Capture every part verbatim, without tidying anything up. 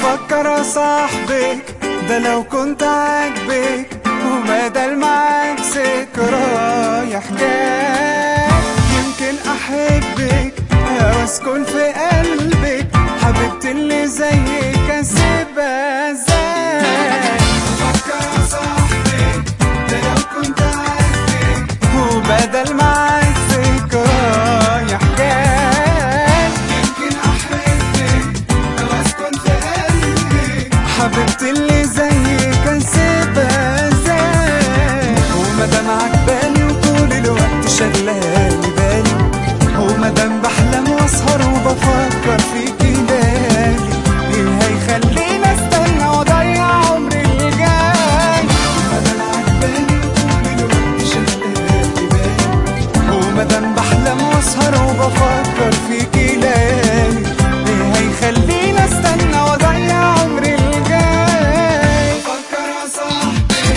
بفكر يا صاحبي ده لو كنت عاجبك، وبدل معاك ذكرايا حكاية يمكن احبك او اسكن في قلبك، حبيبتي اللي زيك اسيبها ازاي؟ بفكر يا صاحبي ده لو كنت عاجبك، وبدل معاك ذكرايا حكاية يمكن احبك او اسكن في قلبك، حبيبتي اللي زيك اسيبها ازاي؟ ومادام عجباني وطول الوقت شغلاني بالي، ومادام بحلم واسهر وبفكر فيكي ليالي، ايه هيخليني استنى واضيع عمري الجاي؟ ومادام عجباني وطول الوقت شغلاني بالي، ومادام بحلم واسهر وبفكر فيكي ليالي، ايه هيخليني استنى واضيع عمري الجاي؟ بفكر يا صاحبي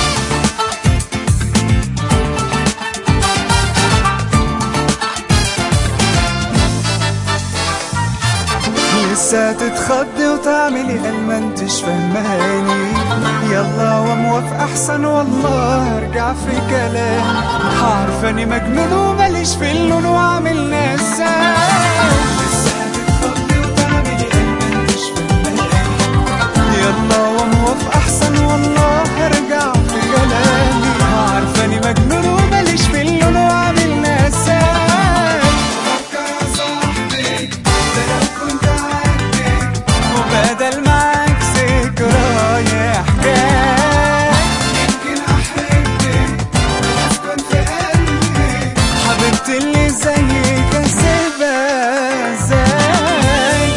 لسه تتخضي وتعملي قال ما انتش فهماني، يلا وموافق احسن والله ارجع في كلامي، عارفاني مجنون وماليش في اللون وعامل نسان. لسه تتخضي وتعملي قال ما انتش فهماني، يلا وموافق احسن والله ارجع في كلامي، عارفاني مجنون وماليش في اللون وعامل نسان. بفكر يا صاحبي ده لو كنت عاجبك، وبدل معاك ذكرايا حكاية يمكن احبك واسكن في قلبك، حبيبتي اللي زيك اسيبها ازاي؟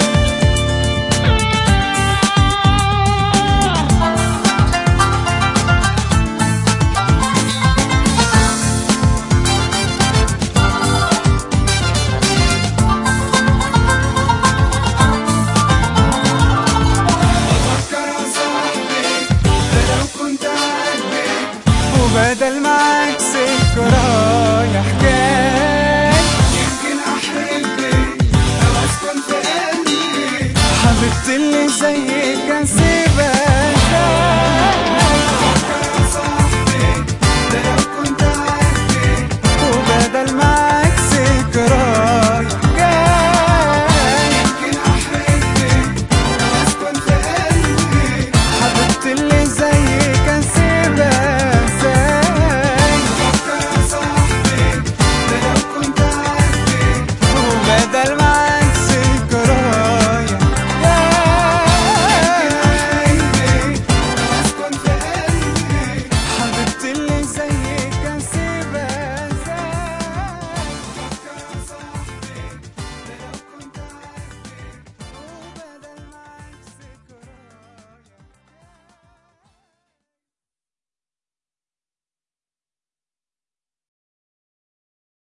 بفكر يا صاحبي ده لو كنت عاجبك، وبدل معاك ذكرايا حكاية يمكن احبك او اسكن في قلبك، حبيبتي اللي زيك اسيبها